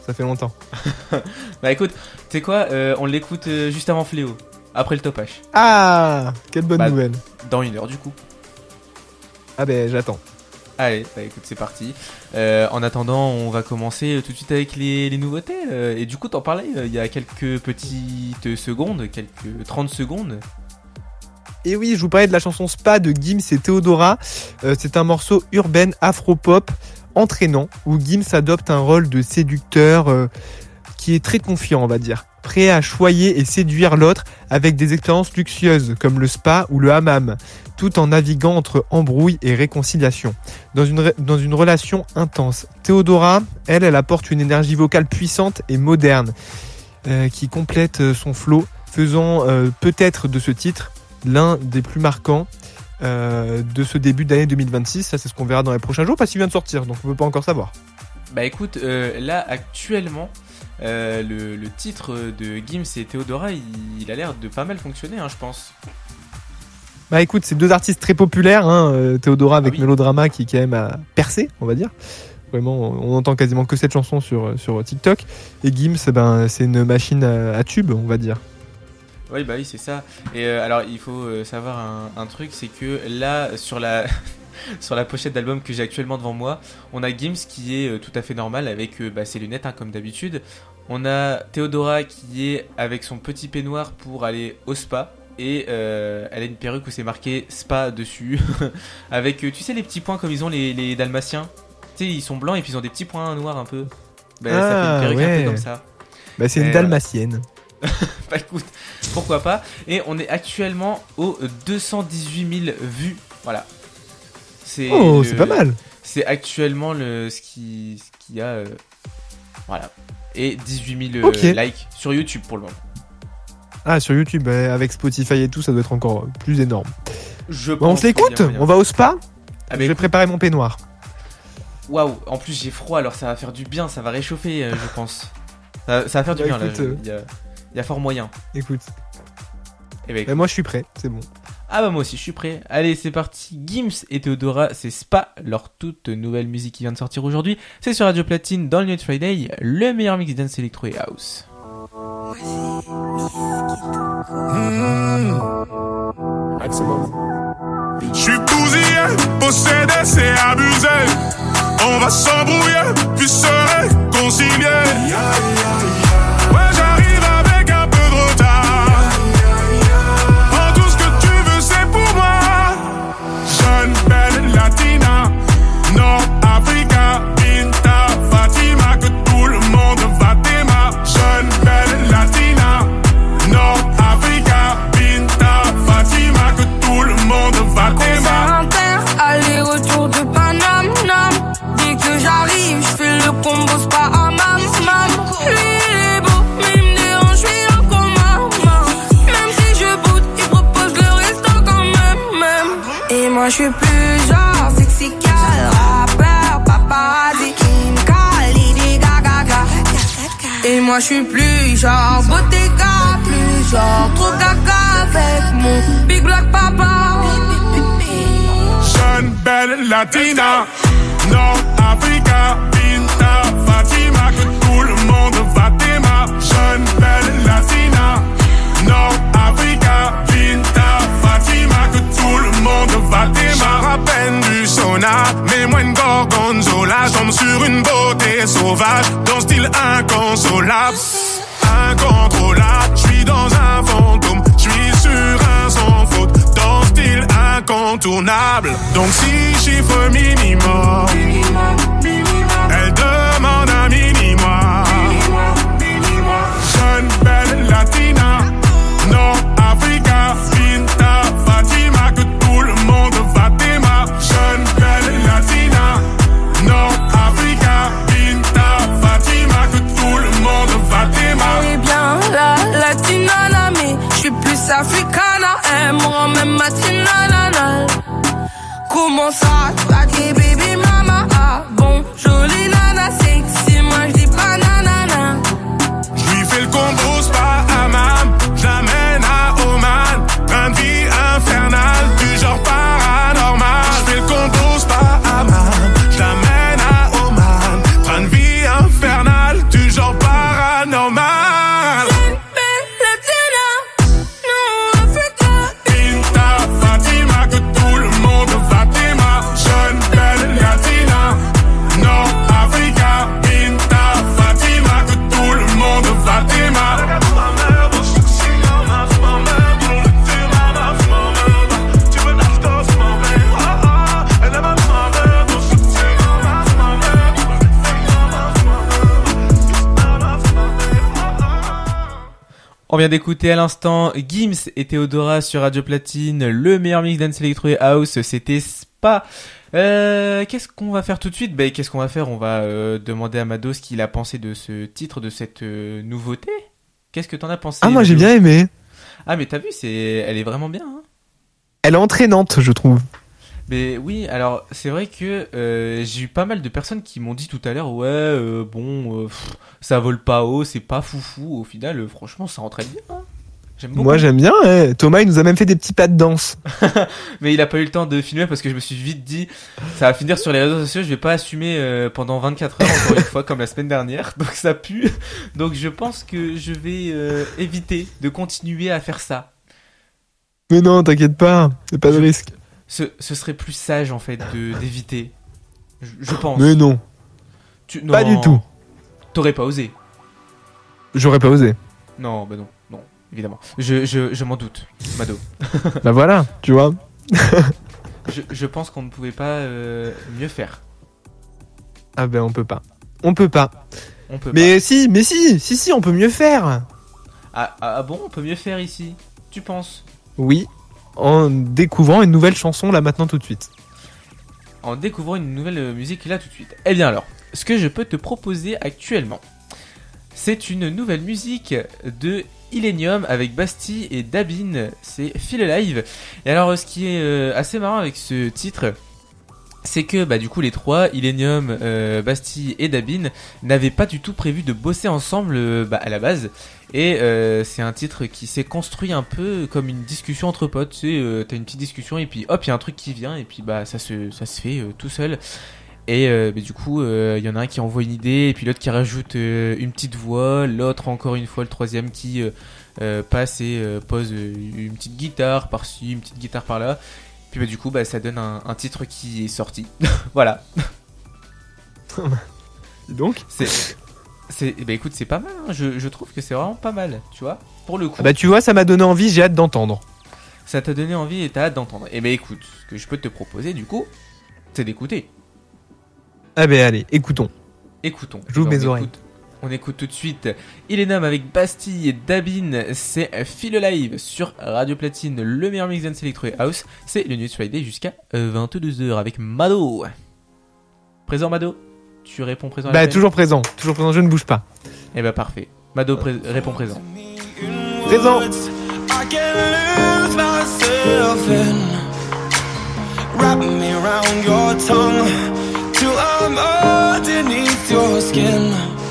ça fait longtemps. Bah écoute, tu sais quoi, on l'écoute juste avant Fléau, après le top H. Ah, quelle bonne nouvelle. Dans 1 heure du coup. Ah ben j'attends. Allez, bah écoute, c'est parti. En attendant, on va commencer tout de suite avec les nouveautés. Et du coup, t'en parlais il y a quelques petites secondes, quelques 30 secondes. Et oui, je vous parlais de la chanson Spa de Gims et Theodora. C'est un morceau urbain afro-pop entraînant où Gims adopte un rôle de séducteur qui est très confiant, on va dire. Prêt à choyer et séduire l'autre avec des expériences luxueuses comme le spa ou le hammam, tout en naviguant entre embrouille et réconciliation. Dans une relation intense. Theodora, elle apporte une énergie vocale puissante et moderne qui complète son flow, faisant peut-être de ce titre l'un des plus marquants de ce début d'année 2026. Ça, c'est ce qu'on verra dans les prochains jours parce qu'il vient de sortir, donc on ne peut pas encore savoir. Bah écoute, là actuellement, le titre de Gims et Theodora, il a l'air de pas mal fonctionner, je pense. Bah écoute, c'est deux artistes très populaires, Theodora avec Mélodrama qui quand même a percé, on va dire. Vraiment, on entend quasiment que cette chanson sur TikTok. Et Gims, c'est une machine à tube, on va dire. Oui, c'est ça. Et alors, il faut savoir un truc, c'est que là, sur la pochette d'album que j'ai actuellement devant moi, on a Gims qui est tout à fait normal avec ses lunettes, comme d'habitude. On a Theodora qui est avec son petit peignoir pour aller au spa. Et elle a une perruque où c'est marqué spa dessus. Avec, tu sais, les petits points comme ils ont les Dalmatiens. Tu sais, ils sont blancs et puis ils ont des petits points noirs un peu. Ça fait une perruque un peu comme ça. C'est une dalmatienne. Bah écoute, pourquoi pas. Et on est actuellement aux 218 000 vues. Voilà. C'est pas mal. C'est actuellement ce qu'il y a. Voilà. Et 18 000 likes sur YouTube pour le moment. Ah, sur YouTube, avec Spotify et tout, ça doit être encore plus énorme. On se l'écoute. On va au spa. Je vais préparer mon peignoir. Waouh, en plus j'ai froid, alors ça va faire du bien, ça va réchauffer, je pense. Ça va faire du bien, écoute, là. Il y a fort moyen. Écoute. Moi je suis prêt, c'est bon. Ah bah moi aussi je suis prêt. Allez, c'est parti. Gims et Theodora, c'est Spa, leur toute nouvelle musique qui vient de sortir aujourd'hui. C'est sur Radio Platine dans le Night Friday, le meilleur mix dance électro et house. Je suis bousillé, possédé, c'est abusé. On va s'embrouiller, puis se réconcilier. Ouais, j'arrive avec un peu de retard. En tout ce que tu veux, c'est pour moi. Jeune, belle latina, Nord-Africa, Binta, Fatima, que tout le monde va t'aimer. Jeune, belle latina, Nord-Africa, Binta, Fatima, que tout le monde va t'aimer. Aller-retour de Paname, dès que j'arrive, je fais le combo spa à mam. Lui il est beau, mais il me dérange, je suis là comme maman. Même si je boude, il propose le resto quand même. Et moi je suis plus genre sexy cal, rappeur, paparazzi, Kim Khalid, Gaga. Et moi je suis plus genre Bottega, plus genre trop gaga avec mon big black papa. Jeune, belle latina, Nord-Africa, Binta, Fatima, que tout le monde va t'aimer. Jeune, belle latina, Nord-Africa, Binta, Fatima, que tout le monde va t'aimer. J'en rappelle du sauna, mets-moi une gorgonzola. J'tombe sur une beauté sauvage, dans style inconsolable. Incontrôlable, j'suis dans un fantôme, j'suis sur un sans faute, dans style incontournable. Donc si chiffre minimum, elle demande un minimum. Jeune, belle latina, Nord-Africa, Binta, Fatima, que tout le monde va t'aimer. Jeune, belle latina, Nord-Africa, Binta, Fatima, que tout le monde va t'aimer. Elle est bien la latina, mais je suis plus africana. Elle me rend même matinale. Comment ça, t'as des baby mama? Ah bon, jolie nana, sexy, moi j'dis pas nanana. J'lui fais le combo spa à mam, j'lamène à Oman. Train de vie infernal, du genre paranormal. J'fais le combo spa à mam, j'lamène à Oman. Train de vie infernal, du genre On vient d'écouter à l'instant Gims et Théodora sur Radio Platine, le meilleur mix dance electro et house, c'était Spa. Qu'est-ce qu'on va faire tout de suite ? Qu'est-ce qu'on va faire ? On va demander à Mado ce qu'il a pensé de ce titre, de cette nouveauté. Qu'est-ce que t'en as pensé ? Ah, moi j'ai bien aimé. Ah, mais t'as vu, elle est vraiment bien, hein. Elle est entraînante, je trouve. Mais oui, alors c'est vrai que j'ai eu pas mal de personnes qui m'ont dit tout à l'heure, ça vole pas haut, c'est pas foufou. Au final, franchement, ça entraîne bien, hein. J'aime beaucoup. Moi j'aime bien, ouais. Thomas il nous a même fait des petits pas de danse. Mais il a pas eu le temps de filmer parce que je me suis vite dit, ça va finir sur les réseaux sociaux, je vais pas assumer pendant 24 heures encore une fois comme la semaine dernière, donc ça pue. Donc je pense que je vais éviter de continuer à faire ça. Mais non, t'inquiète pas, c'est pas de risque. Ce serait plus sage en fait d'éviter. Je pense. Mais non. Non, pas du tout. T'aurais pas osé. J'aurais pas osé. Non, bah non, évidemment. Je m'en doute, Mado. Bah voilà, tu vois. je pense qu'on ne pouvait pas mieux faire. Ah ben on peut pas. On peut pas. Mais si, on peut mieux faire. Ah bon, on peut mieux faire ici. Tu penses ? Oui, en découvrant une nouvelle chanson là maintenant tout de suite. En découvrant une nouvelle musique là tout de suite. Eh bien alors, ce que je peux te proposer actuellement, c'est une nouvelle musique de Illenium avec Bastille et Dabin, c'est Feel Alive. Et alors ce qui est assez marrant avec ce titre, c'est que du coup les trois, Illenium, Bastille et Dabin, n'avaient pas du tout prévu de bosser ensemble à la base. Et c'est un titre qui s'est construit un peu comme une discussion entre potes. Tu sais, t'as une petite discussion et puis hop, il y a un truc qui vient et puis ça se fait tout seul. Et du coup, il y en a un qui envoie une idée et puis l'autre qui rajoute une petite voix, l'autre encore une fois, le troisième qui passe et pose une petite guitare par-ci, une petite guitare par-là. Puis du coup, ça donne un titre qui est sorti. Voilà. Donc écoute, c'est pas mal, hein. Je trouve que c'est vraiment pas mal, tu vois, pour le coup. Tu vois, ça m'a donné envie, j'ai hâte d'entendre. Ça t'a donné envie et t'as hâte d'entendre. Et écoute, ce que je peux te proposer du coup, c'est d'écouter. Ah allez, écoutons. J'ouvre mes oreilles. On écoute tout de suite Illenium avec Bastille et Dabin, c'est Feel Alive sur Radio Platine, le meilleur mix dance electro et house. C'est le News Friday jusqu'à 22h avec Mado. Présent Mado ? Tu réponds présent à la toujours présent, je ne bouge pas. Eh parfait. Mado répond présent. Présent. I can lose myself in wrap me around your tongue till I'm underneath your skin.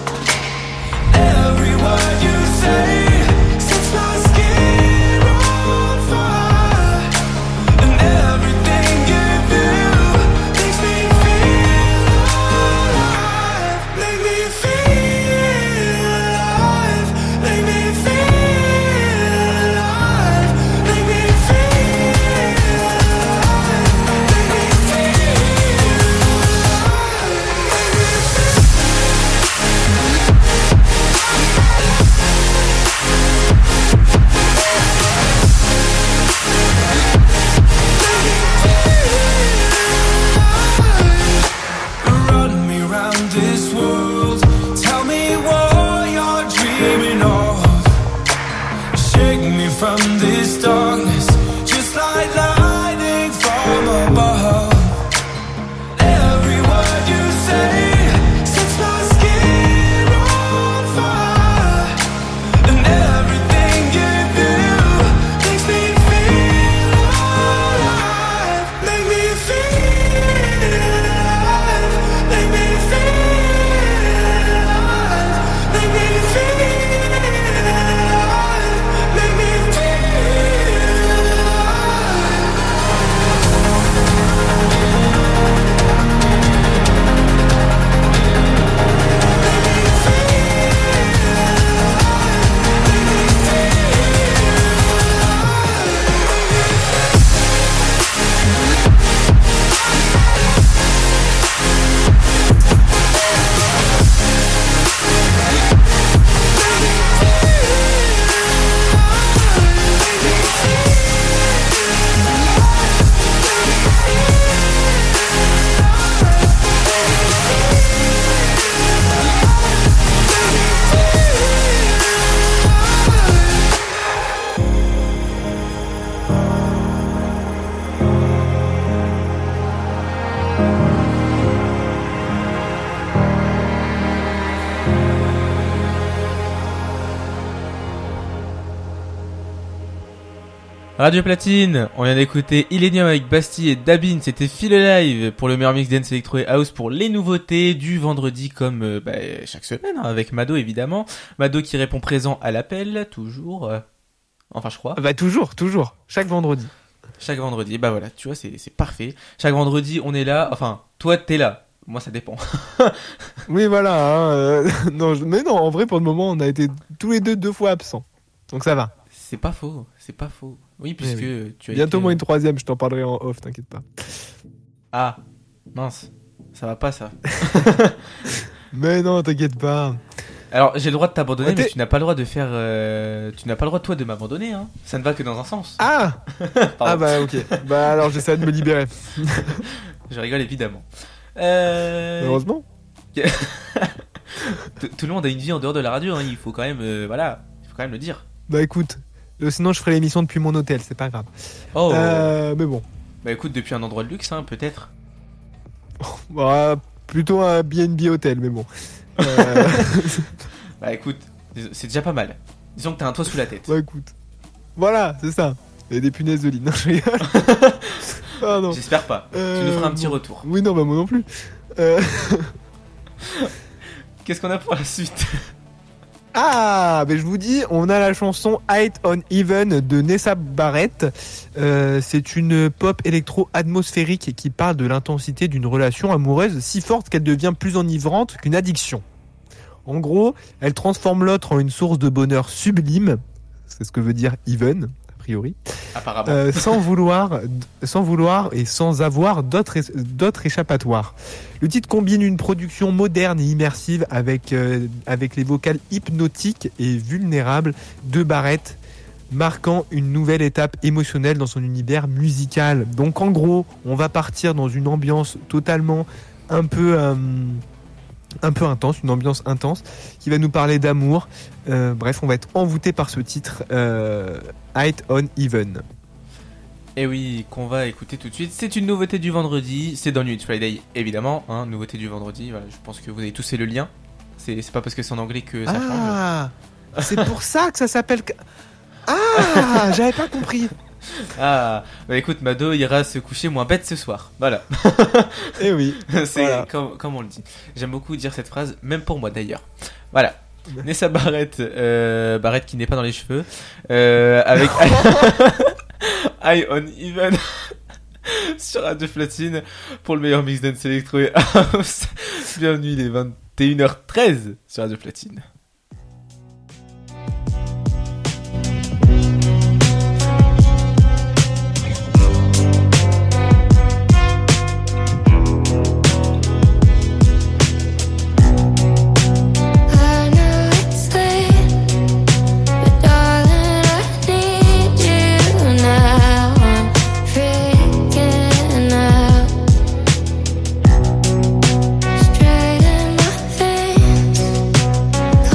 Every word you say sets my skin on fire, and everything you do makes me feel alive. Make me feel alive. Make me feel alive. Make me feel alive. Make me feel alive. Radio Platine, on vient d'écouter Illenium avec Bastille et Dabin, c'était Feel Alive pour le meilleur mix dance électro et house pour les nouveautés du vendredi comme chaque semaine, hein, avec Mado évidemment. Mado qui répond présent à l'appel, toujours, enfin je crois. Bah toujours, chaque vendredi. Chaque vendredi, bah voilà, tu vois, c'est parfait. Chaque vendredi, on est là, enfin, toi t'es là, moi ça dépend. Oui, voilà. Hein, mais non, en vrai, pour le moment, on a été tous les deux fois absents. Donc ça va. C'est pas faux. Oui, puisque tu as Bientôt été... moi une troisième, je t'en parlerai en off, t'inquiète pas. Ah, mince, ça va pas ça. Mais non, t'inquiète pas. Alors, j'ai le droit de t'abandonner, Ouais, mais tu n'as pas le droit de faire... Tu n'as pas le droit, toi, de m'abandonner, hein. Ça ne va que dans un sens. Ah Pardon. bah ok. Bah alors j'essaie de me libérer. Je rigole, évidemment. Heureusement. Tout le monde a une vie en dehors de la radio, hein. Il faut quand même... il faut quand même le dire. Bah écoute, sinon je ferai l'émission depuis mon hôtel, c'est pas grave. Oh Mais bon. Bah écoute, depuis un endroit de luxe, hein, peut-être. Bah, plutôt un BNB hôtel, mais bon. Bah écoute, c'est déjà pas mal. Disons que t'as un toit sous la tête. Bah écoute. Voilà, c'est ça. Et des punaises de lit. Non, je rigole. Ah non. J'espère pas. Tu nous feras un petit bon. retour. Oui, non, bah moi non plus. Qu'est-ce qu'on a pour la suite? Ah, mais je vous dis, on a la chanson Height on Even de Nessa Barrett. C'est une pop électro atmosphérique qui parle de l'intensité d'une relation amoureuse si forte qu'elle devient plus enivrante qu'une addiction. En gros, elle transforme l'autre en une source de bonheur sublime. C'est ce que veut dire Even, a priori. Apparemment. Sans vouloir et sans avoir d'autres échappatoires. Le titre combine une production moderne et immersive avec les vocales hypnotiques et vulnérables de Barrett, marquant une nouvelle étape émotionnelle dans son univers musical. Donc en gros, on va partir dans une ambiance totalement un peu intense, une ambiance intense qui va nous parler d'amour. Bref, on va être envoûté par ce titre, Height on Even. Et oui, qu'on va écouter tout de suite. C'est une nouveauté du vendredi. C'est dans New It's Friday, évidemment. Hein, nouveauté du vendredi. Voilà, je pense que vous avez tous fait le lien. C'est pas parce que c'est en anglais que ça change. Ah, c'est pour ça que ça s'appelle. Ah, j'avais pas compris. Ah, bah écoute, Mado ira se coucher moins bête ce soir. Voilà. Eh oui. C'est Voilà. comme on le dit. J'aime beaucoup dire cette phrase, même pour moi d'ailleurs. Voilà. Nessa Barrett, Barrett qui n'est pas dans les cheveux, avec High on Even sur Radio Platine pour le meilleur mix dance électro et house. Bienvenue, il est 21h13 sur Radio Platine. I know it's late, but darling, I need you now. I'm freaking out. Straight in my veins,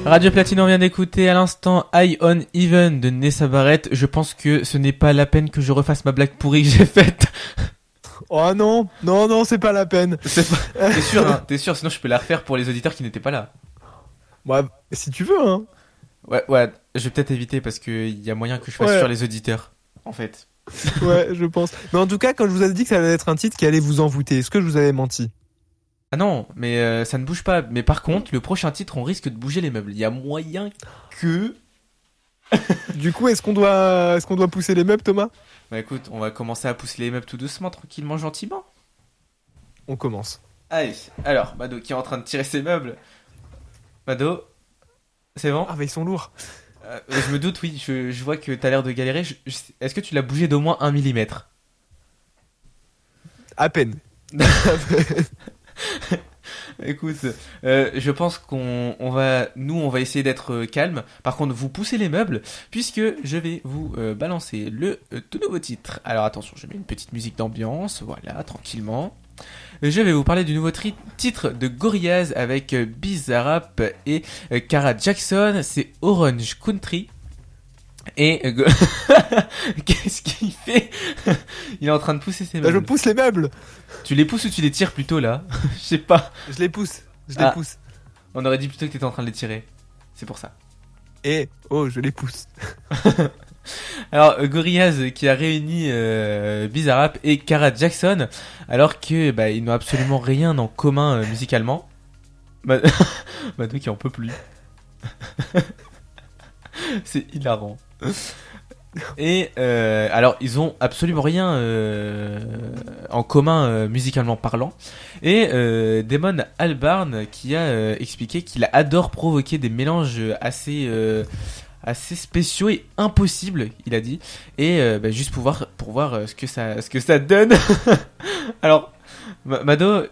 Radio Platine, on vient d'écouter à l'instant High on Even de Nessa Barrett. Je pense que ce n'est pas la peine que je refasse ma blague pourrie que j'ai faite. Oh non, c'est pas la peine. T'es sûr, hein, t'es sûr, sinon je peux la refaire pour les auditeurs qui n'étaient pas là. Bah, si tu veux, hein. Ouais, je vais peut-être éviter parce qu'il y a moyen que je fasse sur les auditeurs, en fait. Ouais, je pense. Mais en tout cas, quand je vous avais dit que ça allait être un titre qui allait vous envoûter, est-ce que je vous avais menti? Ah non, mais ça ne bouge pas. Mais par contre, le prochain titre, on risque de bouger les meubles. Il y a moyen que... Du coup, est-ce qu'on doit pousser les meubles, Thomas? Bah écoute, on va commencer à pousser les meubles tout doucement, tranquillement, gentiment. On commence. Allez, alors, Mado qui est en train de tirer ses meubles. Mado, c'est bon? Ah, mais ils sont lourds. Je me doute, oui, je vois que t'as l'air de galérer. Est-ce que tu l'as bougé d'au moins 1 mm? À peine. Écoute, je pense qu'on va essayer d'être calme. Par contre, vous poussez les meubles, puisque je vais vous balancer le tout nouveau titre. Alors attention, je mets une petite musique d'ambiance, voilà, tranquillement. Je vais vous parler du nouveau titre de Gorillaz avec Bizarrap et Kara Jackson. C'est Orange Country. Et qu'est-ce qu'il fait? Il est en train de pousser ses meubles. Bah, je pousse les meubles. Tu les pousses ou tu les tires plutôt là? Je sais pas. Je les pousse. On aurait dit plutôt que t'étais en train de les tirer. C'est pour ça. Je les pousse. Alors Gorillaz qui a réuni Bizarrap et Kara Jackson, alors que ils n'ont absolument rien en commun musicalement. Mado qui en peut plus. C'est hilarant. Et alors ils ont absolument rien en commun musicalement parlant. Et Damon Albarn qui a expliqué qu'il adore provoquer des mélanges assez spéciaux et impossibles, il a dit, et juste pour voir ce que ça donne. Alors Mado,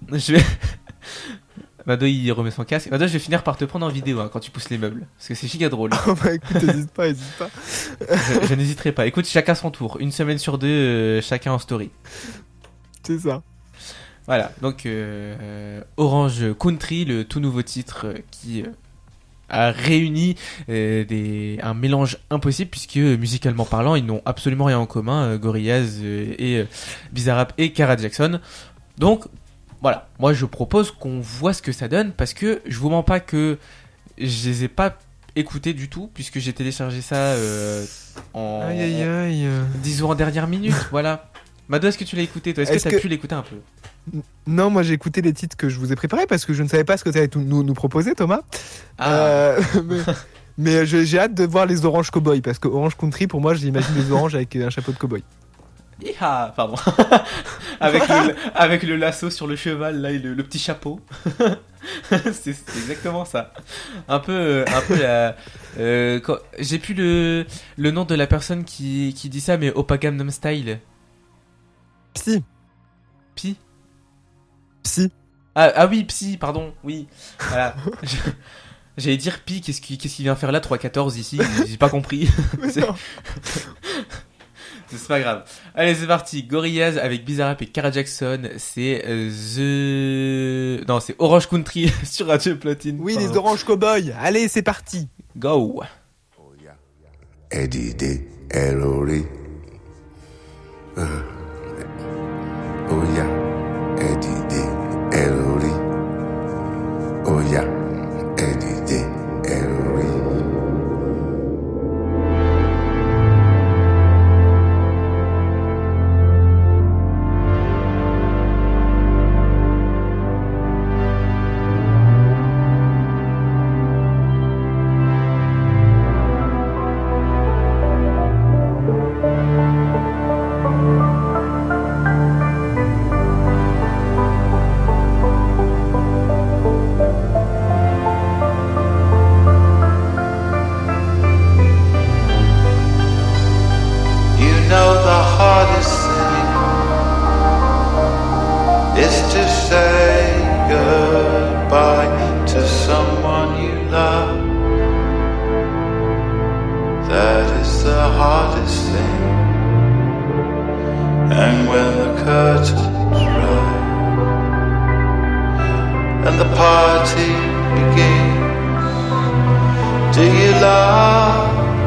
Mado il remet son casque. Mado, je vais finir par te prendre en vidéo quand tu pousses les meubles, parce que c'est giga drôle. Oh bah écoute, hésite pas. Je n'hésiterai pas. Écoute, chacun son tour, une semaine sur deux, chacun en story. C'est ça. Voilà, donc Orange Country, le tout nouveau titre qui a réuni un mélange impossible, puisque musicalement parlant ils n'ont absolument rien en commun, Gorillaz et Bizarrap et Kara Jackson. Donc voilà, moi je propose qu'on voit ce que ça donne, parce que je vous mens pas que je les ai pas écoutés du tout, puisque j'ai téléchargé ça en 10 jours en dernière minute. Voilà. Mado, est-ce que tu l'as écouté toi? Est-ce que tu as pu l'écouter un peu? Non, moi j'ai écouté les titres que je vous ai préparés parce que je ne savais pas ce que tu allais nous proposer, Thomas. Mais j'ai hâte de voir les Orange Cowboy, parce que Orange Country, pour moi, j'imagine des oranges avec un chapeau de cowboy. Pardon. avec le lasso sur le cheval là, et le petit chapeau. c'est exactement ça. Un peu la. J'ai plus le nom de la personne qui dit ça, mais Oppa Gangnam Style. Psy. Ah oui, Psy, pardon, oui. Voilà. J'allais dire Pi, qu'est-ce qu'il vient faire là, 3-14 ici? J'ai pas compris. C'est pas grave. Allez, c'est parti. Gorillaz avec Bizarrap et Kara Jackson. C'est c'est Orange Country sur Radio Platine. Oui, les Orange Cowboy. Allez, c'est parti. Go. Eddie D. Ellery. Oh yeah, Eddie D. Ellery. Oh yeah, Eddie D. Ellery. And the party begins. Do you lie?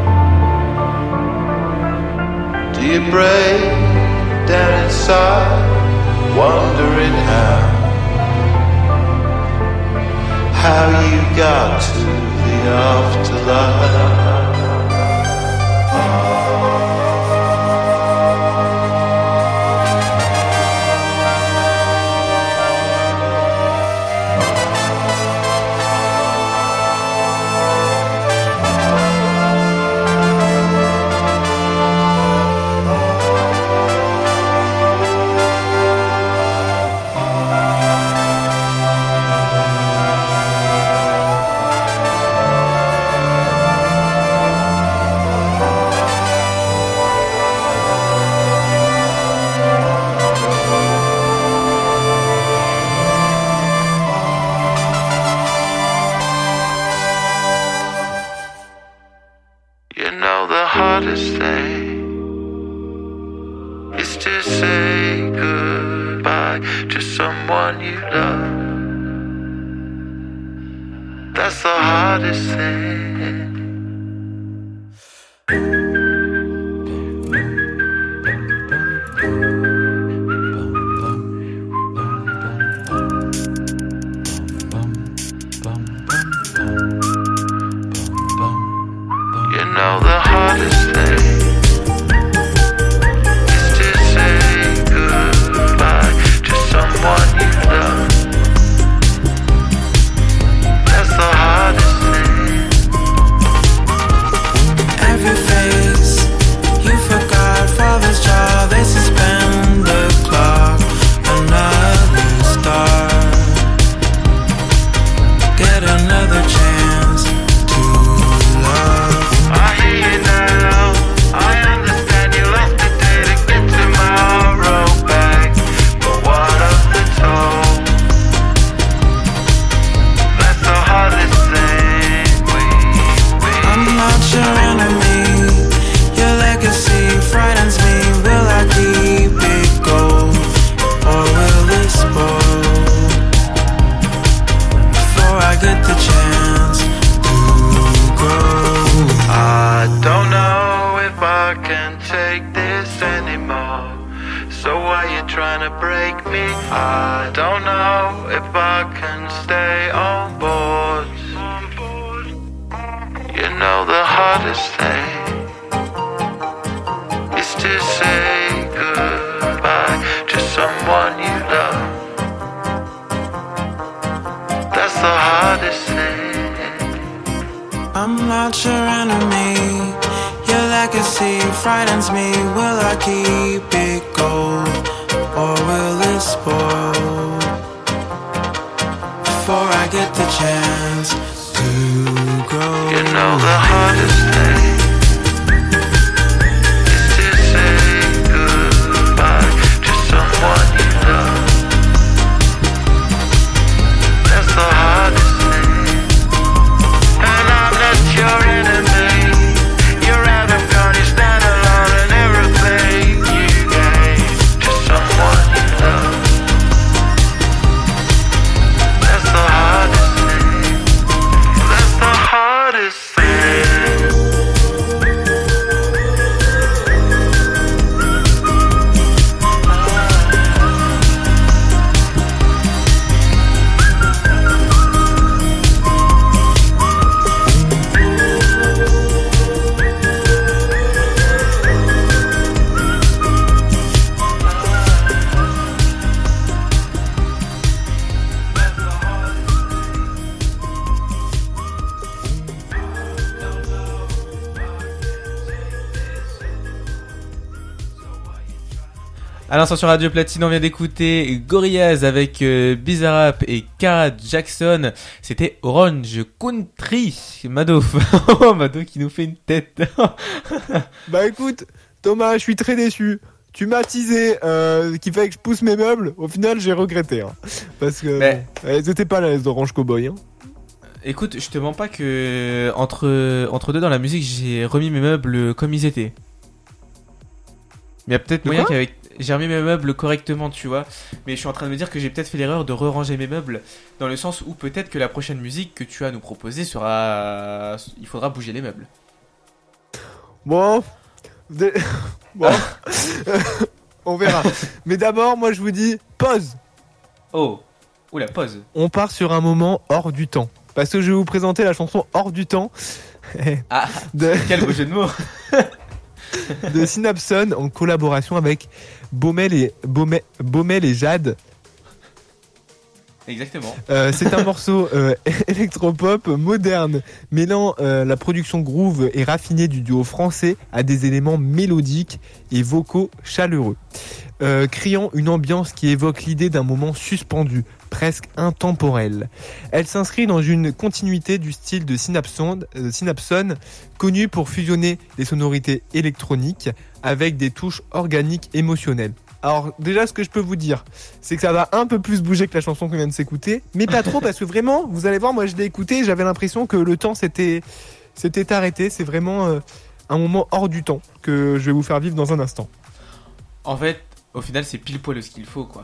Do you break down inside, wondering how you got to the afterlife? You know the hardest thing is to say goodbye to someone you love. That's the hardest thing. You know the hardest thing is to say goodbye to someone you love. That's the hardest thing. Every face you forgot, father's child, they suspend the clock. Another star, get another chance to love. I hear you now, I understand you lost the day to get tomorrow back. But what of the toll? That's the hardest thing I'm not your enemy, your legacy frightens me. Will I keep it gold, or will it spoil before I get the chance to grow? I don't know if I can take this anymore. So why you trying to break me? I don't know if I can stay on board. You know the hardest thing is to say goodbye to someone you love. That's the hardest thing. I'm not your enemy, your legacy frightens me. Will I keep it gold, or will it spoil before I get the chance to grow? You know the hardest thing is to say goodbye to someone you love. That's the hardest thing. And I'm not your enemy. You're out of gun, you stand alone, and everything you gave to someone you love. That's the hardest thing. That's the hardest thing. À l'instant sur Radio Platine, on vient d'écouter Gorillaz avec Bizarrap et Cara Jackson. C'était Orange Country. Mado, oh, Mado qui nous fait une tête. Bah écoute, Thomas, je suis très déçu. Tu m'as teasé qu'il fallait que je pousse mes meubles. Au final, j'ai regretté. Hein, parce que Mais- bon, elles étaient pas là, les Orange Cowboy. Hein. Écoute, je te mens pas que entre deux dans la musique, j'ai remis mes meubles comme ils étaient. Mais il y a peut-être De moyen quoi qu'avec j'ai remis mes meubles correctement, tu vois. Mais je suis en train de me dire que j'ai peut-être fait l'erreur de re-ranger mes meubles, dans le sens où peut-être que la prochaine musique que tu as à nous proposer sera... Il faudra bouger les meubles. Bon. Bon. On verra. Mais d'abord, moi je vous dis pause. Oh, oula, pause. On part sur un moment hors du temps. Parce que je vais vous présenter la chanson Hors du temps Ah, de, quel beau jeu de mots. de Synapson en collaboration avec Baumel et Jade. Exactement. C'est un morceau électropop moderne, mêlant la production groove et raffinée du duo français à des éléments mélodiques et vocaux chaleureux, créant une ambiance qui évoque l'idée d'un moment suspendu, presque intemporel. Elle s'inscrit dans une continuité du style de Synapson, connu pour fusionner les sonorités électroniques avec des touches organiques émotionnelles. Alors déjà, ce que je peux vous dire, c'est que ça va un peu plus bouger que la chanson qu'on vient de s'écouter, mais pas trop, parce que vraiment, vous allez voir, moi je l'ai écouté, j'avais l'impression que le temps s'était arrêté. C'est vraiment un moment hors du temps que je vais vous faire vivre dans un instant. En fait, au final, c'est pile poil ce qu'il faut, quoi.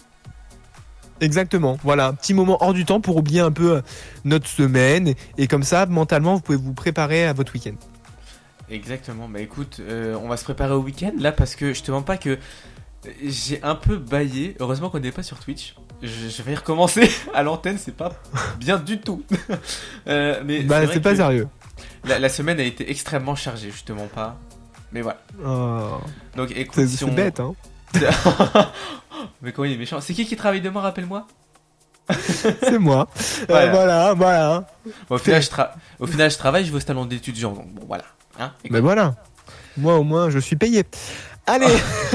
Exactement, voilà, un petit moment hors du temps pour oublier un peu notre semaine, et comme ça, mentalement, vous pouvez vous préparer à votre week-end. Exactement, bah écoute, on va se préparer au week-end, là, parce que je te mens pas que j'ai un peu baillé. Heureusement qu'on n'est pas sur Twitch. Je vais recommencer à l'antenne, c'est pas bien du tout. Mais bah, c'est pas sérieux. La semaine a été extrêmement chargée, je te mens pas. Mais voilà. Oh. Donc écoute, C'est bête, hein. Mais comment il est méchant. C'est qui travaille demain, rappelle-moi? C'est moi. Voilà. Bon, au final, je travaille, je vais au salon d'étudiants. Donc bon, voilà. Hein, mais voilà. Moi, au moins, je suis payé. Allez.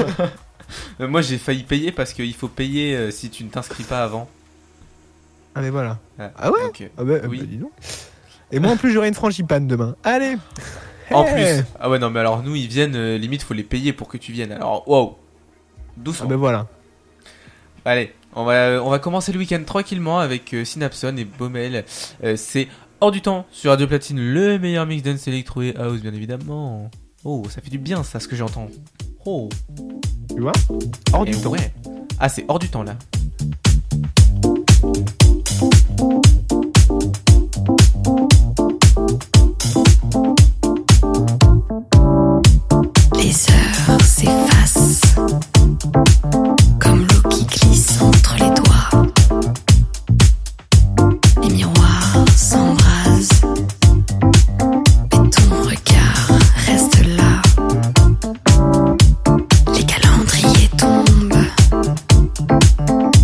Moi j'ai failli payer parce qu'il faut payer si tu ne t'inscris pas avant. Ah mais voilà. Ah ouais donc, ah bah, oui. Bah, dis donc. Et moi en plus j'aurai une frangipane demain. Allez. En plus. Ah ouais non mais alors nous ils viennent limite faut les payer pour que tu viennes. Alors wow. Doucement. Ah bah voilà. Allez, on va commencer le week-end tranquillement avec Synapson et Baumel. C'est Hors du temps sur Radio Platine, le meilleur mix dance électro et house bien évidemment. Oh, ça fait du bien ça ce que j'entends. Oh. Tu vois? Hors du temps. Ouais. Ah, c'est hors du temps là. Les heures s'effacent comme l'eau qui glisse entre les doigts. Les miroirs s'embrasent, mais ton regard reste là. Les calendriers tombent.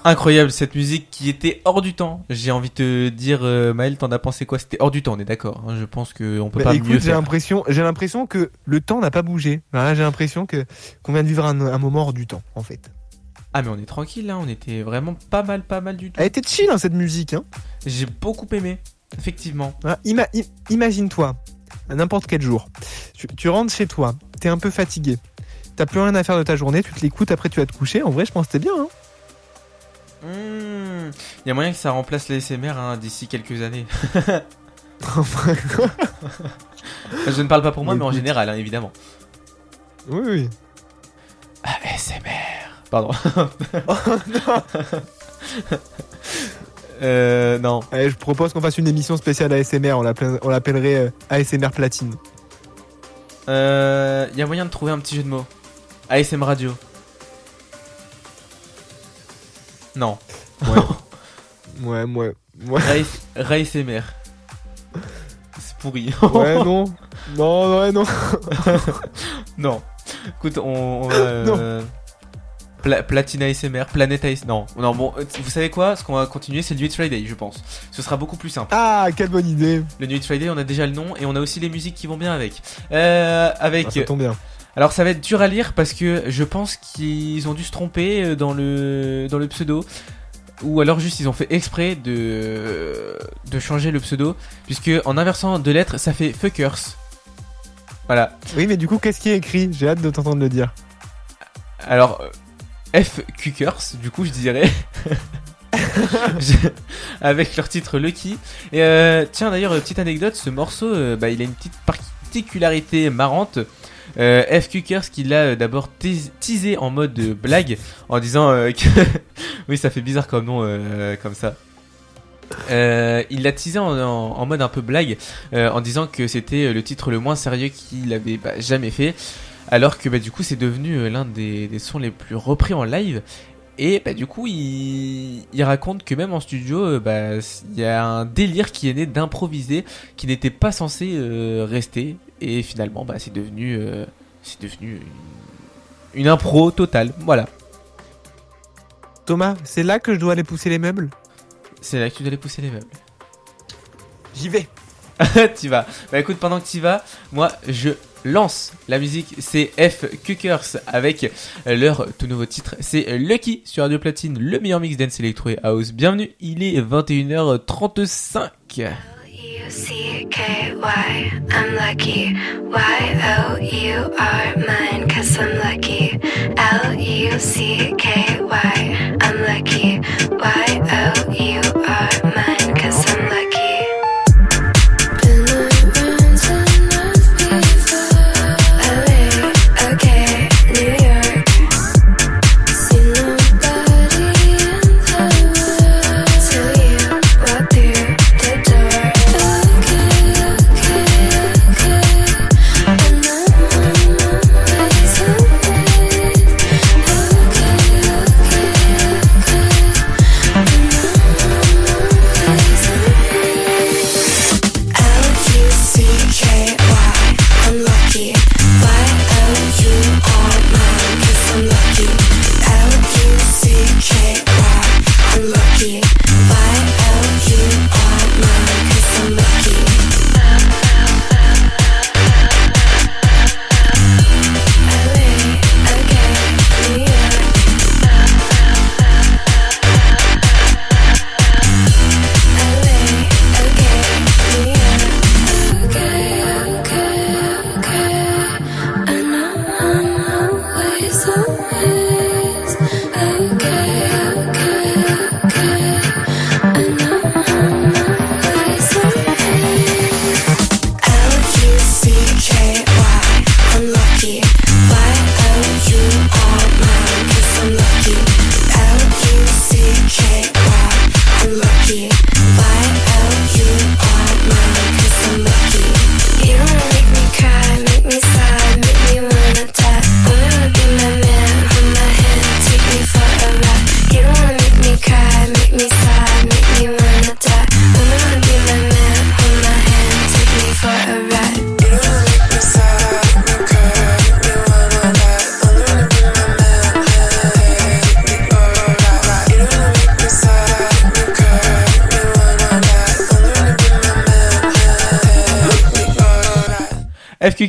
Incroyable cette musique qui était hors du temps. J'ai envie de te dire, Maël, t'en as pensé quoi? C'était hors du temps, on est d'accord, hein. Je pense qu'on peut pas écoute, mieux j'ai faire. l'impression que le temps n'a pas bougé. Voilà, j'ai l'impression qu'on vient de vivre un moment hors du temps, en fait. Ah mais on est tranquille là, on était vraiment pas mal du tout. Elle était chill, hein, cette musique, hein. J'ai beaucoup aimé, effectivement. Voilà, imagine-toi, à n'importe quel jour, tu rentres chez toi, t'es un peu fatigué, t'as plus rien à faire de ta journée, tu te l'écoutes, après tu vas te coucher. En vrai, je pense que c'était bien, hein. Il y a moyen que ça remplace l'ASMR hein, d'ici quelques années. Je ne parle pas pour moi, mais en général, hein, évidemment. Oui. ASMR. Pardon. Oh, non. Non. Allez, je propose qu'on fasse une émission spéciale ASMR. On l'appellerait ASMR Platine. Il y a moyen de trouver un petit jeu de mots. ASM Radio. Non. Ouais. RASMR. C'est pourri. Ouais, non. Non. Écoute, on va... Non. Platine ASMR, Planète ASMR. Non, bon, vous savez quoi? Ce qu'on va continuer, c'est le Nuit Friday, je pense. Ce sera beaucoup plus simple. Ah, quelle bonne idée. Le Nuit Friday, on a déjà le nom et on a aussi les musiques qui vont bien avec. Ça tombe bien. Alors ça va être dur à lire parce que je pense qu'ils ont dû se tromper dans le pseudo. Ou alors juste ils ont fait exprès de changer le pseudo. Puisque en inversant deux lettres, ça fait Fuckers. Voilà. Oui, mais du coup, qu'est-ce qui est écrit? J'ai hâte de t'entendre le dire. Alors, F-Cuckers, du coup je dirais. Avec leur titre Lucky. Et tiens d'ailleurs, petite anecdote, ce morceau, il a une petite particularité marrante. F-Cuckers qui l'a d'abord teasé en mode blague en disant que... Oui, ça fait bizarre comme nom comme ça. Il l'a teasé en mode un peu blague en disant que c'était le titre le moins sérieux qu'il avait jamais fait, alors que du coup c'est devenu l'un des sons les plus repris en live. Et du coup il raconte que même en studio il y a un délire qui est né d'improviser qui n'était pas censé rester, et finalement c'est devenu une impro totale. Voilà. Thomas, c'est là que je dois aller pousser les meubles? C'est là que tu dois aller pousser les meubles. J'y vais. T'y vas. Écoute, pendant que t'y vas, moi je lance la musique. C'est F-Cuckers avec leur tout nouveau titre. C'est Lucky sur Radio Platine, le meilleur mix dance electro et house. Bienvenue, il est 21h35. L-U-C-K-Y, I'm lucky. Y-O-U-R, mine, 'cause I'm lucky. L-U-C-K-Y, I'm lucky. Y-O-U-R, mine, 'cause I'm lucky. Been around enough before. LA, okay, New York. See nobody in the world till you walk through the door. And I'm always away.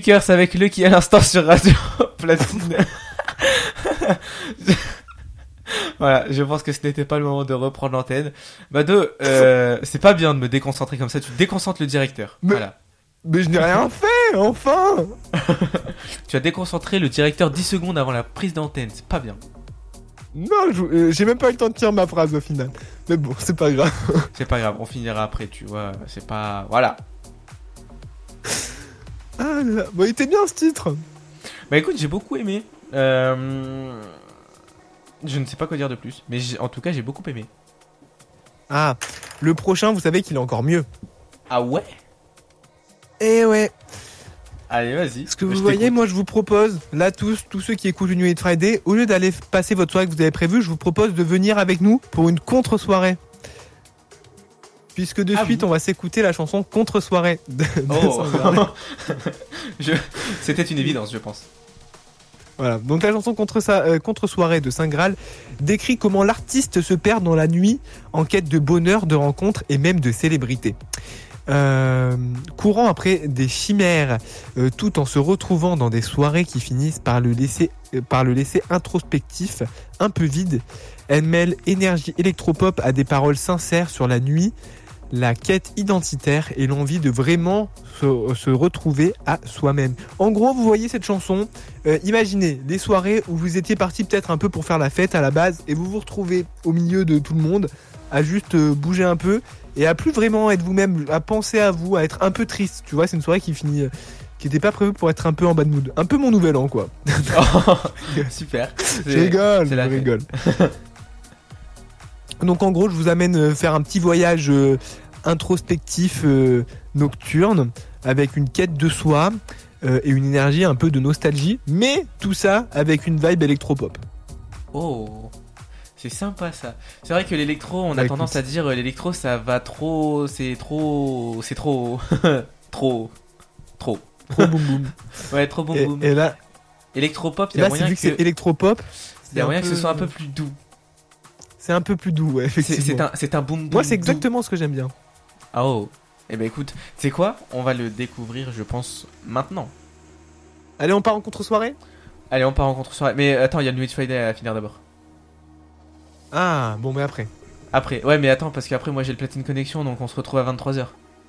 Sneakers avec Lucky à l'instant sur Radio Platine. Voilà, je pense que ce n'était pas le moment de reprendre l'antenne. Mado, c'est pas bien de me déconcentrer comme ça, tu déconcentres le directeur. Voilà. Mais je n'ai rien fait, enfin. Tu as déconcentré le directeur 10 secondes avant la prise d'antenne, c'est pas bien. Non, j'ai même pas eu le temps de tirer ma phrase au final. Mais bon, c'est pas grave. C'est pas grave, on finira après, tu vois, c'est pas... Voilà. Ah là là, bon, il était bien ce titre. Bah écoute, j'ai beaucoup aimé. Je ne sais pas quoi dire de plus, mais en tout cas, j'ai beaucoup aimé. Ah, le prochain, vous savez qu'il est encore mieux. Ah ouais? Eh ouais. Allez, vas-y. Ce que vous voyez, moi, je vous propose, là, tous ceux qui écoutent le New Hit Friday, au lieu d'aller passer votre soirée que vous avez prévue, je vous propose de venir avec nous pour une contre-soirée. Puisque de suite, on va s'écouter la chanson Contre-soirée de Saint-Graal. C'était une évidence, je pense. Voilà, donc la chanson Contre-soirée de Saint-Graal décrit comment l'artiste se perd dans la nuit en quête de bonheur, de rencontres et même de célébrité. Courant après des chimères, tout en se retrouvant dans des soirées qui finissent par le laisser introspectif, un peu vide, elle mêle énergie électropop à des paroles sincères sur la nuit, la quête identitaire et l'envie de vraiment se retrouver à soi-même. En gros, vous voyez cette chanson, imaginez des soirées où vous étiez parti peut-être un peu pour faire la fête à la base et vous vous retrouvez au milieu de tout le monde à juste bouger un peu et à plus vraiment être vous-même, à penser à vous, à être un peu triste. Tu vois, c'est une soirée qui finit, qui était pas prévue pour être un peu en bad mood. Un peu mon nouvel an, quoi. Oh, super. Je rigole. Donc en gros, je vous amène faire un petit voyage introspectif nocturne avec une quête de soi et une énergie un peu de nostalgie, mais tout ça avec une vibe électropop. Oh, c'est sympa ça. C'est vrai que l'électro, on a tendance à dire l'électro ça va trop, c'est trop trop boum boum. Ouais, trop boum boum. Et là, électropop, il y a moyen vu que c'est électropop, il y a moyen que ce soit un peu plus doux. C'est un peu plus doux, ouais, effectivement. C'est un boom boom. Moi, c'est exactement ce que j'aime bien. Ah oh. Eh ben écoute, tu sais quoi? On va le découvrir, je pense, maintenant. Allez, on part en contre-soirée? Allez, on part en contre-soirée. Mais attends, il y a le New Hit Friday à finir d'abord. Ah, bon, mais après. Après, ouais, mais attends, parce qu'après, moi j'ai le Platine Connection, donc on se retrouve à 23h.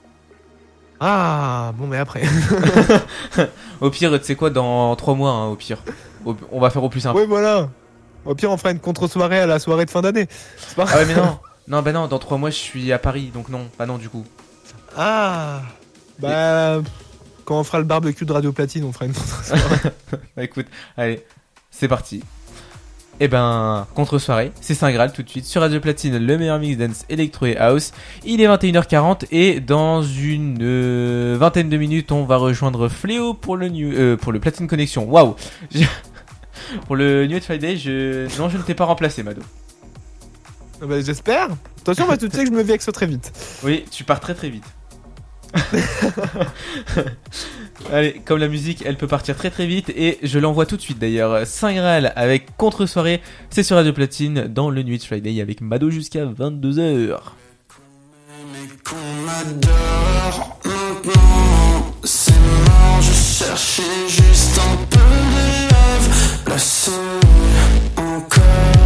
Ah, bon, mais après. Au pire, tu sais quoi, dans 3 mois, hein, au pire. On va faire au plus simple. Ouais, voilà. Au pire, on fera une contre-soirée à la soirée de fin d'année. C'est pas... Ah ouais, mais non. Non, bah non, dans 3 mois, je suis à Paris, donc non. Bah non, du coup. Ah. Bah... Quand on fera le barbecue de Radio Platine, on fera une contre-soirée. Bah écoute, allez, c'est parti. Et ben, contre-soirée, c'est Saint-Graal tout de suite sur Radio Platine, le meilleur mix dance électro et house. Il est 21h40 et dans une vingtaine de minutes, on va rejoindre Fléau pour le Platine Connection. Waouh. Pour le New Hit Friday, non, je ne t'ai pas remplacé, Mado. Bah, j'espère. Attention, tu sais que je me vexe très vite. Oui, tu pars très très vite. Allez, comme la musique, elle peut partir très très vite et je l'envoie tout de suite d'ailleurs. Saint-Graal avec contre-soirée, c'est sur Radio Platine dans le New Hit Friday avec Mado jusqu'à 22h. Qu'on adore maintenant, c'est mort, je cherchais juste un peu de love, la seule encore.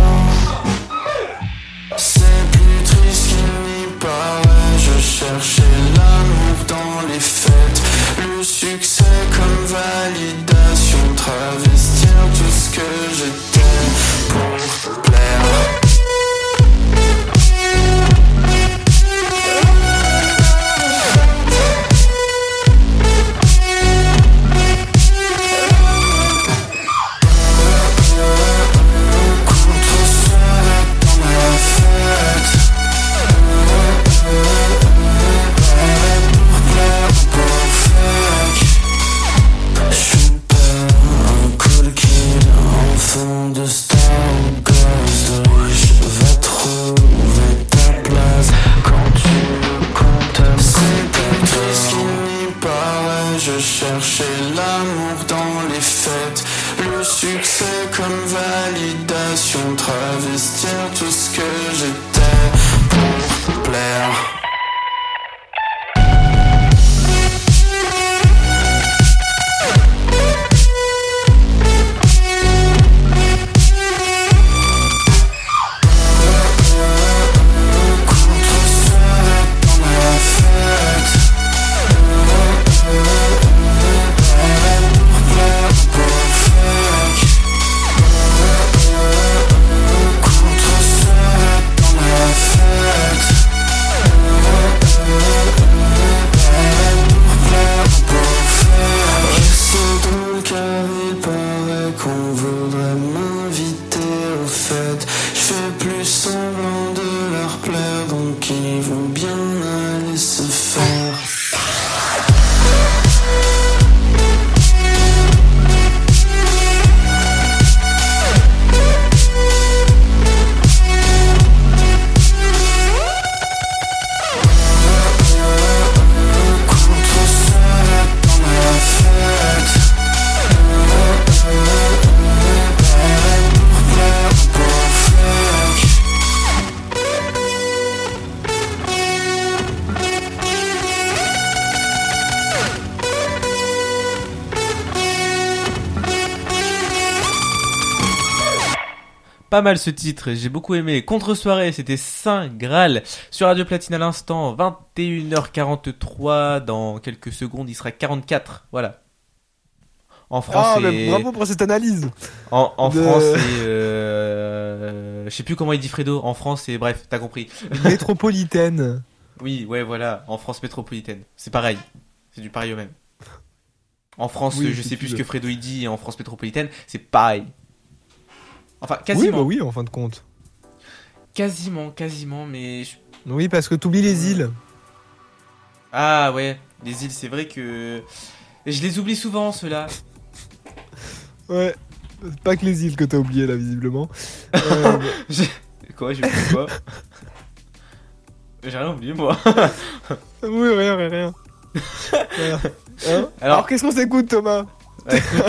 C'est plus triste qu'il n'y paraît, je cherchais l'amour dans les fêtes, le succès comme validation, travestir tout ce que j'étais pour plaire. De star ou gosse de riche, va trouver ta place quand tu me contemples. C'est plus triste qu'il n'y paraît, je cherchais l'amour dans les fêtes, le succès comme validation, travestir tout ce que j'étais pour plaire. pas mal ce titre, j'ai beaucoup aimé. Contre-soirée, c'était Saint Graal sur Radio Platine à l'instant, 21h43. Dans quelques secondes, il sera 44. Voilà. En France, mais bravo pour cette analyse. En De- France, c'est je sais plus comment il dit Fredo. En France, c'est bref, t'as compris. Métropolitaine. Oui, ouais, voilà. En France métropolitaine, c'est pareil. C'est du pareil au même. En France, Oui, je sais plus ce effectivement. que Fredo il dit. Et en France métropolitaine, c'est pareil. Enfin, Oui, quasiment. bah oui, en fin de compte. Quasiment, mais Oui, parce que t'oublies les îles. ah ouais, les îles, c'est vrai que je les oublie souvent ceux-là. Ouais. C'est pas que les îles que t'as oublié là, visiblement. Quoi, j'ai oublié quoi? J'ai rien oublié moi. Oui, rien. Voilà. Hein Alors, qu'est-ce qu'on s'écoute, Thomas? Bah, écoute,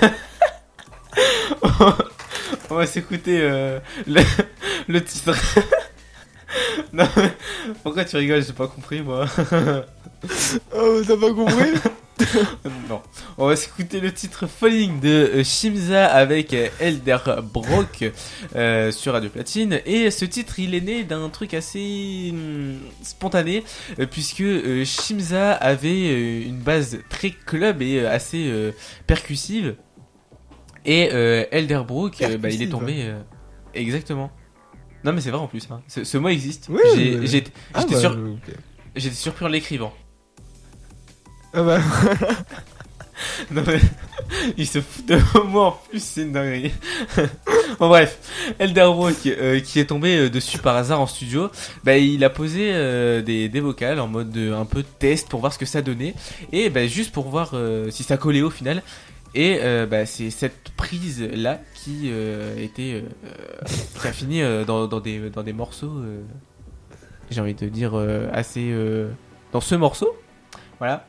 on va s'écouter le titre. Non, mais pourquoi tu rigoles? J'ai pas compris moi. Oh, t'as pas compris? Non, on va s'écouter le titre Falling de Shimza avec Elderbrook sur Radio Platine. Et ce titre, il est né d'un truc assez spontané, puisque Shimza avait une base très club et assez percussive. Et Elderbrook, il est Percussive. tombé exactement. Non mais c'est vrai en plus, hein. Ce mot existe. Oui, mais- J'étais Ah, bah, sûr, ok. j'étais surpris en l'écrivant. Ah bah, Non mais il se fout de moi en plus, c'est une dinguerie. Bon bref, Elderbrook qui est tombé dessus par hasard en studio, bah il a posé des vocales en mode un peu test pour voir ce que ça donnait et bah juste pour voir si ça collait au final. Et bah c'est cette prise là qui était qui a fini dans des morceaux j'ai envie de dire assez dans ce morceau. Voilà.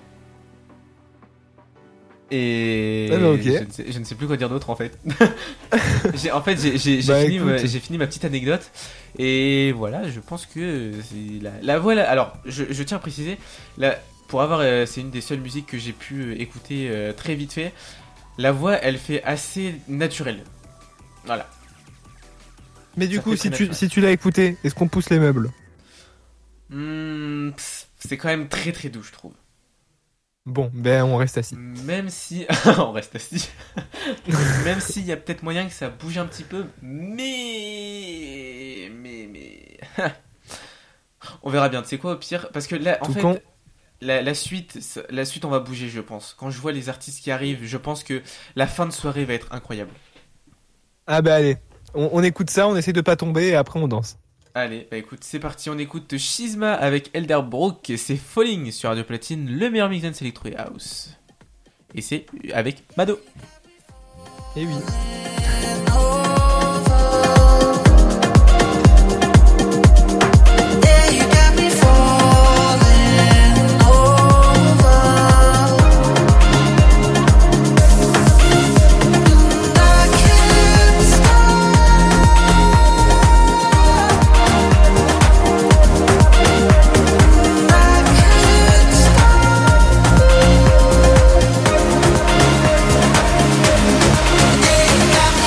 Et Ah bah, ok. je ne sais plus quoi dire d'autre en fait. J'ai Bah, j'ai fini ma petite anecdote et voilà, je pense que c'est la voix là. Alors, je tiens à préciser pour avoir c'est une des seules musiques que j'ai pu écouter très vite fait. La voix, elle fait assez naturelle. Voilà. mais du Ça coup, fait si très tu, naturel. si tu l'as écouté, est-ce qu'on pousse les meubles? C'est quand même très très doux, je trouve. Bon, ben on reste assis. Même si on reste assis. Même s'il y a peut-être moyen que ça bouge un petit peu, mais on verra bien. Tu sais quoi, au pire, parce que là, en Tout fait, con. la suite, on va bouger, je pense. Quand je vois les artistes qui arrivent, je pense que la fin de soirée va être incroyable. Ah bah allez, on écoute ça, on essaie de pas tomber et après on danse. Allez, bah écoute, c'est parti, on écoute Shizma avec Elderbrook, c'est Falling sur Radio Platine, le meilleur mix dance electro et house. Et c'est avec Mado. Et oui. Yeah.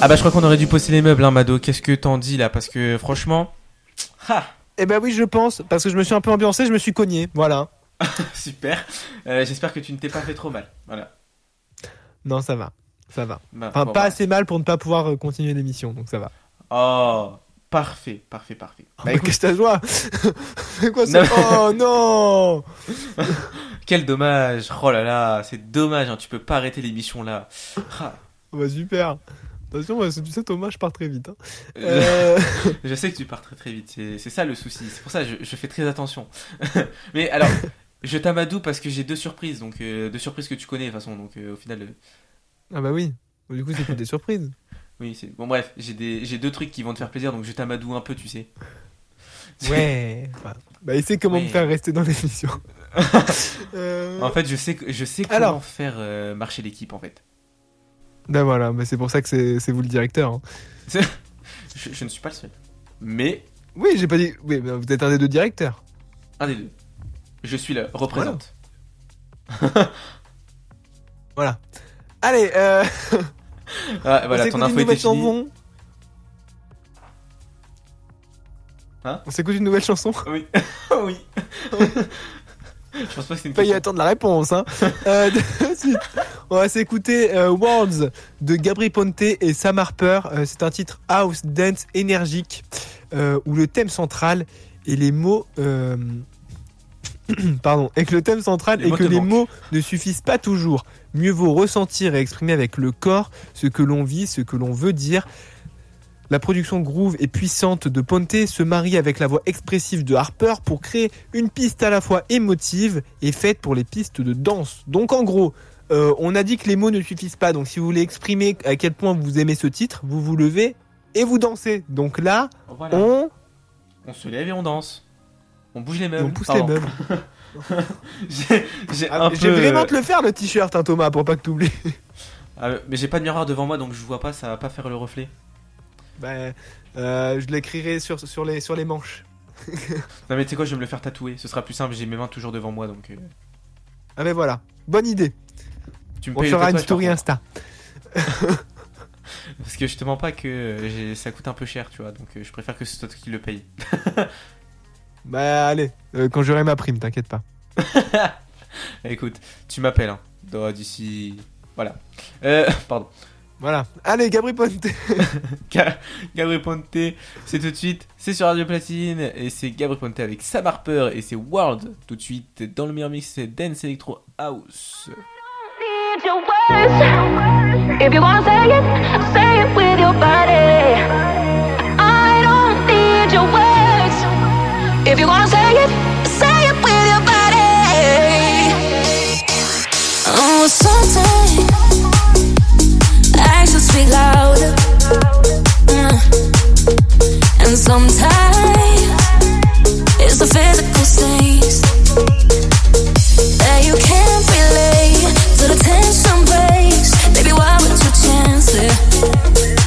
Ah bah je crois qu'on aurait dû poster les meubles, hein, Mado. Qu'est-ce que t'en dis là? Parce que franchement, Eh ben oui, je pense, parce que je me suis un peu ambiancé, je me suis cogné, voilà. super. J'espère que tu ne t'es pas fait trop mal. Voilà. Non, ça va, ça va. Bah, Enfin, bon, pas bah. assez mal pour ne pas pouvoir continuer l'émission, donc ça va. Oh, parfait. Bah, écoute, qu'est-ce que t'as joie? C'est quoi Non. ça? Oh non! quel dommage. Oh là là, c'est dommage. Hein, tu peux pas arrêter l'émission là. Ah. Bah super. Attention, tu sais Thomas, je pars très vite. Hein. Je sais que tu pars très vite. C'est ça le souci. C'est pour ça que je fais très attention. Mais alors, je t'amadoue parce que j'ai deux surprises. Donc deux surprises que tu connais de toute façon. Donc au final. Ah bah oui. Du coup, c'est que des surprises. Oui, c'est bon. Bref, j'ai deux trucs qui vont te faire plaisir. Donc je t'amadoue un peu, tu sais. Ouais. Bah essaie comment Ouais. me faire rester dans l'émission. En fait, je sais comment Alors. faire marcher l'équipe en fait. Ben voilà, mais c'est pour ça que c'est vous le directeur. Hein. Je ne suis pas le seul. Mais Oui, j'ai pas dit. Oui, mais vous êtes un des deux directeurs. un des deux. Je suis le représente. Voilà. Allez, Ah, on voilà, s'écoute ton une info était nouvelle finie. chanson. Hein? On s'écoute une nouvelle chanson. Oui. oui. Je pense pas que c'est une Pas y question. attendre la réponse. Hein. De suite, on va s'écouter Worlds de Gabri Ponte et Sam Harper. C'est un titre house dance énergique où le thème central et les mots. Pardon, et que le thème central Les est mots que te les manquent. mots ne suffisent pas toujours. Mieux vaut ressentir et exprimer avec le corps ce que l'on vit, ce que l'on veut dire. La production groove et puissante de Ponte se marie avec la voix expressive de Harper pour créer une piste à la fois émotive et faite pour les pistes de danse. Donc en gros, on a dit que les mots ne suffisent pas. Donc si vous voulez exprimer à quel point vous aimez ce titre, vous vous levez et vous dansez. Donc là, Voilà. on On se lève et on danse. On bouge les et meubles. on pousse Pardon. les meubles. j'ai Ah, un je vais peu. vraiment te le faire le t-shirt, hein, Thomas, pour pas que tu oublies. Ah, mais j'ai pas de miroir devant moi donc je vois pas, ça va pas faire le reflet. Je l'écrirai sur les manches. Non mais tu sais quoi, je vais me le faire tatouer. Ce sera plus simple, j'ai mes mains toujours devant moi donc. Ah ben voilà, bonne idée. Tu me On payes le fera une tatouage, story par Insta. contre. Parce que je te mens pas que ça coûte un peu cher, tu vois. Donc je préfère que ce soit toi qui le paye. Bah allez, quand j'aurai ma prime, t'inquiète pas. Écoute, tu m'appelles hein, d'ici. Voilà. Pardon. Voilà. Allez, Gabri Ponte. Gabri Ponte, c'est tout de suite, c'est sur Radio Platine et c'est Gabri Ponte avec Sam Harper et c'est World tout de suite dans le meilleur mix, c'est Dance Electro House. Need your words. If you wanna say it with your body. I don't need your words. If you wanna say it with your body. Oh, sometimes actions speak louder. And sometimes it's the physical stains that you can't relate to the tension breaks. Baby, why would you chance it?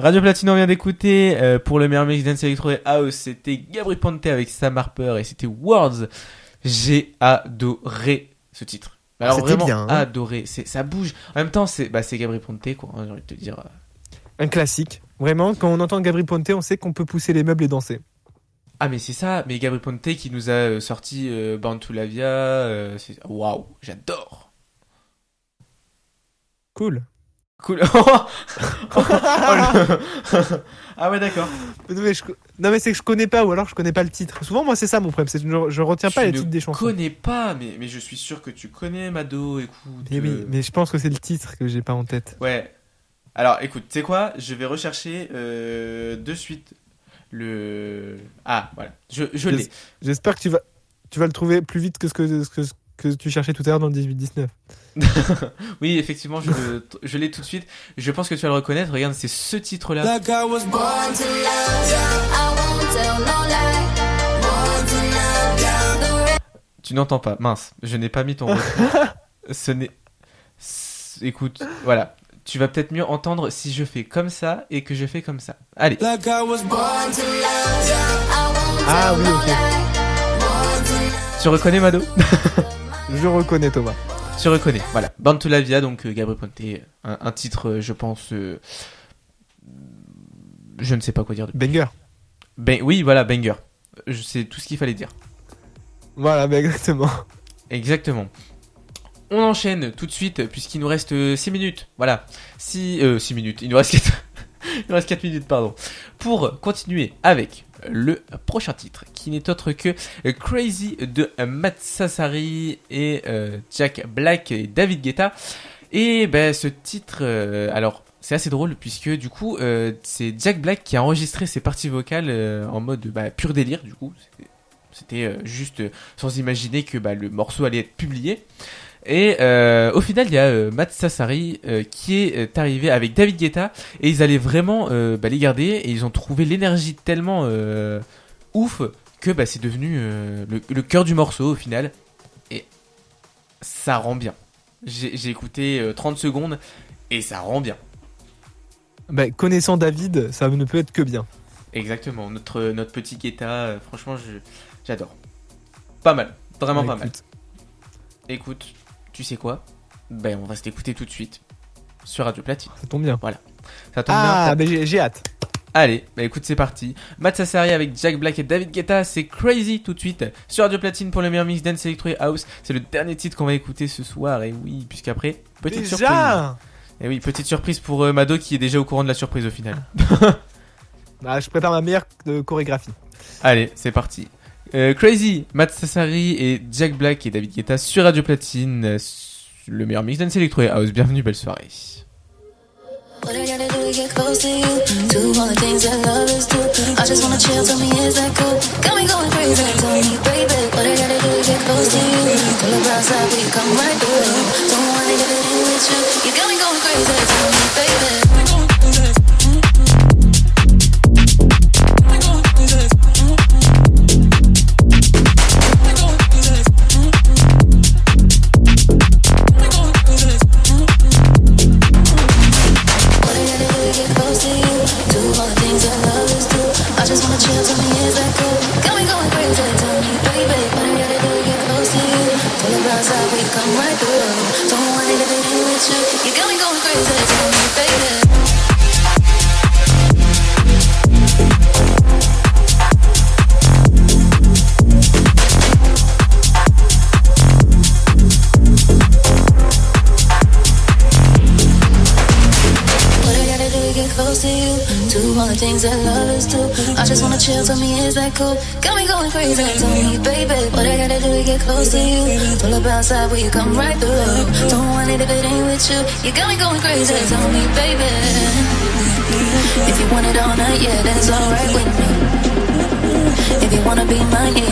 Radio Platine, on vient d'écouter pour le meilleur mix dance electro et house, c'était Gabri Ponte avec Sam Harper et c'était Words. J'ai adoré ce titre. Alors C'était vraiment bien, hein. adoré, ça bouge. En même temps, c'est Gabri Ponte quoi, hein, j'ai envie de te dire. Un classique. Vraiment, quand on entend Gabri Ponte, on sait qu'on peut pousser les meubles et danser. Ah mais c'est ça, mais Gabri Ponte qui nous a sorti Born to la Via, waouh, j'adore. Cool. Cool. Ah ouais d'accord. Non mais c'est que je connais pas, ou alors je connais pas le titre. Souvent moi c'est ça mon problème, c'est que je retiens pas les titres des Je chansons. connais pas, mais je suis sûr que tu connais Mado, écoute. Mais oui, mais je pense que c'est le titre que j'ai pas en tête. Ouais. Alors écoute, tu sais quoi, je vais rechercher de suite le... Ah voilà, je l'ai. J'espère que tu vas le trouver plus vite que ce que tu cherchais tout à l'heure dans le 18-19. Oui, effectivement, je l'ai tout de suite. Je pense que tu vas le reconnaître. Regarde, c'est ce titre-là. Like I was born to love ya, I won't tell no lie. Born to love ya. Tu n'entends pas, mince, je n'ai pas mis ton ce n'est... Écoute, voilà. Tu vas peut-être mieux entendre si je fais comme ça et que je fais comme ça. Allez. Like I was born to love ya, I won't Ah tell oui, no ok. lie. Born to love Tu reconnais Mado? Je reconnais Thomas. Tu reconnais, voilà. Born to la Via, donc Gabri Ponte, un titre, je pense... je ne sais pas quoi dire. Banger. Oui, voilà, banger. C'est tout ce qu'il fallait dire. Voilà, bah exactement. Exactement. On enchaîne tout de suite, puisqu'il nous reste 6 minutes. Voilà. 6 minutes. Il nous reste 4... Il nous reste 4 minutes, pardon. Pour continuer avec le prochain titre, qui n'est autre que Crazy de Matt Sassari et Jack Black et David Guetta. Et ben ce titre, alors c'est assez drôle puisque du coup c'est Jack Black qui a enregistré ses parties vocales en mode pur délire. Du coup c'était juste sans imaginer que le morceau allait être publié. Et au final, il y a Matt Sassari qui est arrivé avec David Guetta et ils allaient vraiment les garder et ils ont trouvé l'énergie tellement ouf que c'est devenu le cœur du morceau au final et ça rend bien. J'ai écouté 30 secondes et ça rend bien. Connaissant David, ça ne peut être que bien. Exactement, notre petit Guetta, franchement j'adore. Pas mal, vraiment pas mal. Écoute, tu sais quoi? On va se l'écouter tout de suite sur Radio Platine. Ça tombe bien. Voilà. Ça tombe bien. J'ai hâte. Allez, écoute, c'est parti. Matt Sassari avec Jack Black et David Guetta, c'est Crazy tout de suite sur Radio Platine pour le meilleur mix dance electro et house. C'est le dernier titre qu'on va écouter ce soir. Et oui, puisqu'après, petite surprise. Et oui, petite surprise pour Mado qui est déjà au courant de la surprise au final. Je prépare ma meilleure chorégraphie. Allez, c'est parti. Crazy, Matt Sassari et Jack Black et David Guetta sur Radio Platine, le meilleur mix dance electro et house. Bienvenue, belle soirée. What I gotta do to get close to you? Do all the things that lovers do. I just wanna chill, tell me is that cool? Got me going crazy, tell me baby. What I gotta do to get close to you? Pull up outside, we come right through. Don't wanna get it in with you. You got me going crazy, tell me baby. Things that lovers do. I just wanna chill, tell me is that cool? Got me going crazy, tell me baby. What I gotta do to get close to you? Pull up outside, will you come right through? Don't want it if it ain't with you. You got me going crazy, tell me baby. If you want it all night, yeah, then it's alright with me. If you wanna be mine, yeah,